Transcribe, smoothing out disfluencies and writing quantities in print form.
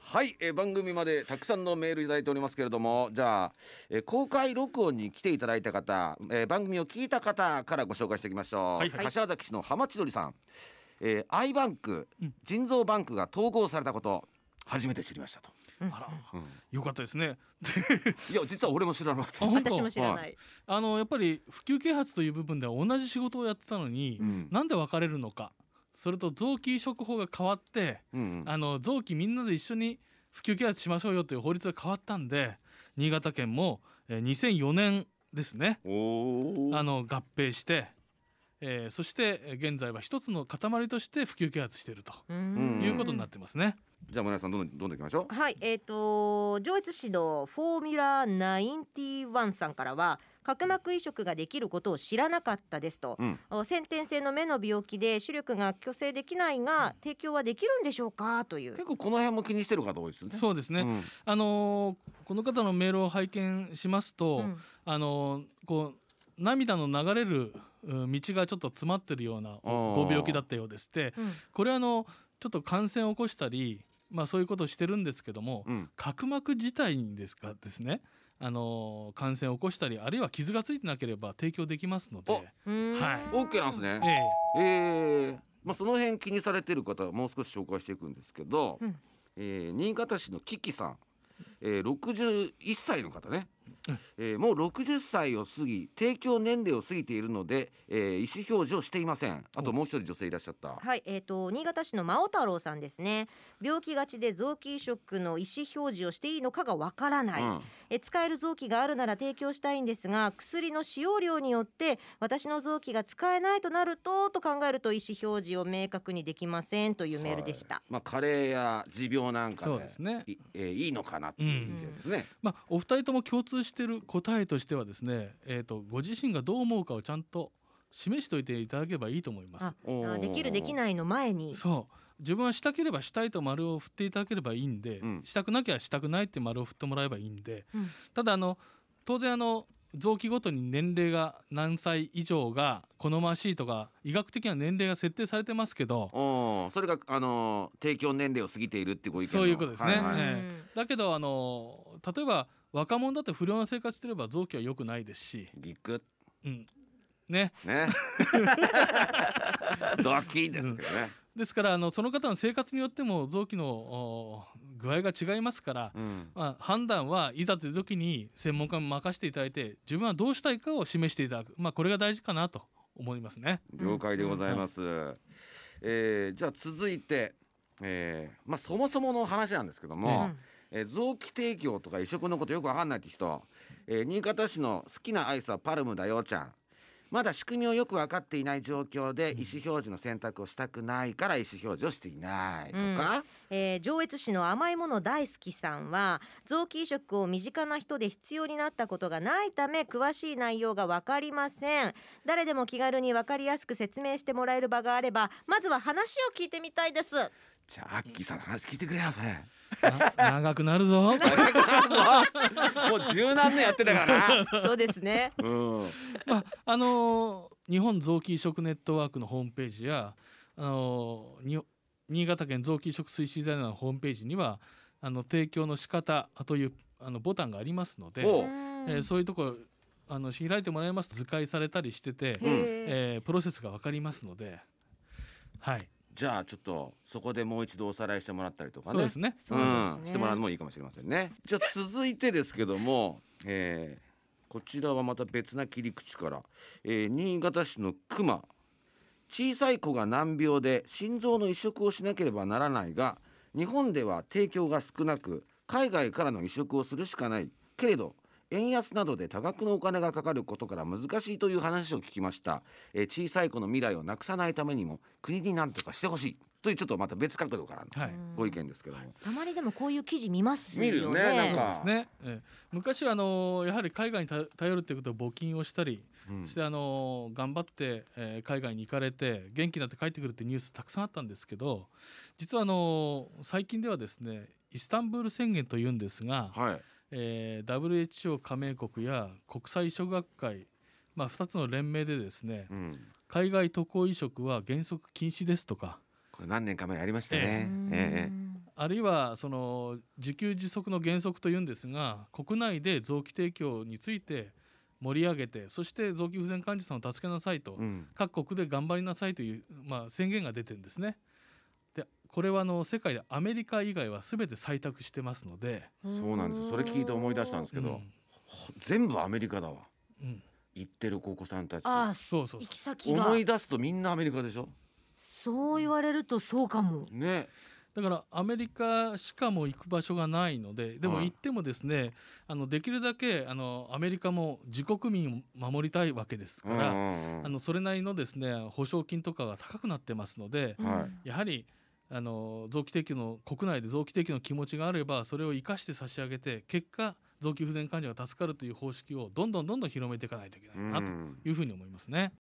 はい、番組までたくさんのメールいただいておりますけれども、じゃあ、公開録音に来ていただいた方、番組を聞いた方からご紹介していきましょう。 はいはい、 柏崎市の浜千鳥さん、アイバンク、腎臓バンクが統合されたこと初めて知りましたと。 あら、よかったですね。 いや実は俺も知らなかったです。 私も知らない、 やっぱり普及啓発という部分では同じ仕事をやってたのに、なんで別れるのか、それと臓器移植法が変わって、臓器みんなで一緒に普及啓発しましょうよという法律が変わったんで、新潟県も2004年ですね、合併して、そして現在は一つの塊として普及啓発しているということになってますね。 じゃあ村井さんどんどんいきましょう。 はい、上越市のフォーミュラ91さんからは、角膜移植ができることを知らなかったですと、先天性の目の病気で視力が矯正できないが提供はできるんでしょうかという。 結構この辺も気にしてる方多いですね。 そうですね、この方のメールを拝見しますと、こう涙の流れる道がちょっと詰まってるようなご病気だったようですって、これちょっと感染を起こしたり、そういうことをしてるんですけども、角膜自体にですね、感染を起こしたり、あるいは傷がついてなければ提供できますので、はい、 OK なんですね。その辺気にされてる方はもう少し紹介していくんですけど、新潟市のキキさん、61歳の方ね、もう60歳を過ぎ提供年齢を過ぎているので、意思表示をしていません。あともう一人女性いらっしゃった。 はい、新潟市の真央太郎さんですね。病気がちで臓器移植の意思表示をしていいのかがわからない、使える臓器があるなら提供したいんですが、薬の使用量によって私の臓器が使えないとなると考えると意思表示を明確にできませんというメールでした。 加齢や持病なんかで、 そうですね、 いいのかなっていう意見ですね。 お二人とも共通している答えとしてはですね、ご自身がどう思うかをちゃんと示しておいていただければいいと思います。 できるできないの前に、 そう自分はしたければしたいと丸を振っていただければいいんで、したくなきゃしたくないって丸を振ってもらえばいいんで、ただ当然臓器ごとに年齢が何歳以上が好ましいとか医学的な年齢が設定されてますけど、 それが提供年齢を過ぎているってご意見の。 そういうことですね、だけど例えば若者だって不良な生活してれば臓器は良くないですし、ねドキですけどね。 ですからその方の生活によっても臓器の具合が違いますから、判断はいざという時に専門家に任せていただいて、自分はどうしたいかを示していただく、これが大事かなと思いますね。 了解でございます。じゃあ続いて、そもそもの話なんですけども、臓器提供とか移植のことよく分かんないって人、新潟市の好きなアイスはパルムだよちゃん、まだ仕組みをよく分かっていない状況で意思表示の選択をしたくないから意思表示をしていないとか、 上越市の甘いもの大好きさんは、臓器移植を身近な人で必要になったことがないため詳しい内容が分かりません。誰でも気軽に分かりやすく説明してもらえる場があれば、まずは話を聞いてみたいです。 じゃあアッキーさんの話聞いてくれよ。それ長くなるぞもう十何年やってたからなそうですね。 日本臓器移植ネットワークのホームページや新潟県臓器移植推進財団のホームページには提供の仕方というボタンがありますので、そういうところ開いてもらいますと図解されたりしてて、プロセスが分かりますので、はい、 じゃあちょっとそこでもう一度おさらいしてもらったりとかね。 そうですね、 してもらうのもいいかもしれませんね。じゃあ続いてですけども、こちらはまた別な切り口から、新潟市の熊、小さい子が難病で心臓の移植をしなければならないが、日本では提供が少なく海外からの移植をするしかないけれど、円安などで多額のお金がかかることから難しいという話を聞きました。小さい子の未来をなくさないためにも国に何とかしてほしいという、ちょっとまた別角度からのご意見ですけども、 たまにでもこういう記事見ますよね。 見るよね。なんかそうですね、昔はやはり海外に頼るということで募金をしたりして、頑張って、海外に行かれて元気になって帰ってくるっていうニュースたくさんあったんですけど、実は最近ではですね、イスタンブール宣言というんですが、WHO 加盟国や国際移植学会、2つの連名でですね、海外渡航移植は原則禁止ですとか、 これ何年か前やりましたね。 あるいはその自給自足の原則というんですが、国内で臓器提供について盛り上げて、そして臓器不全患者さんを助けなさいと、各国で頑張りなさいという、宣言が出てるんですね。でこれは世界でアメリカ以外は全て採択してますので。 そうなんですよ。それ聞いて思い出したんですけど、全部アメリカだわ、行ってるお子さんたち。 そう行き先が思い出すとみんなアメリカでしょ。 そう言われるとそうかもね。 だからアメリカしかも行く場所がないので、でも行ってもですね、できるだけアメリカも自国民を守りたいわけですから、それなりのですね保証金とかが高くなってますので、やはり臓器提供の国内で臓器提供の気持ちがあればそれを生かして差し上げて、結果臓器不全患者が助かるという方式をどんどん広めていかないといけないなというふうに思いますね。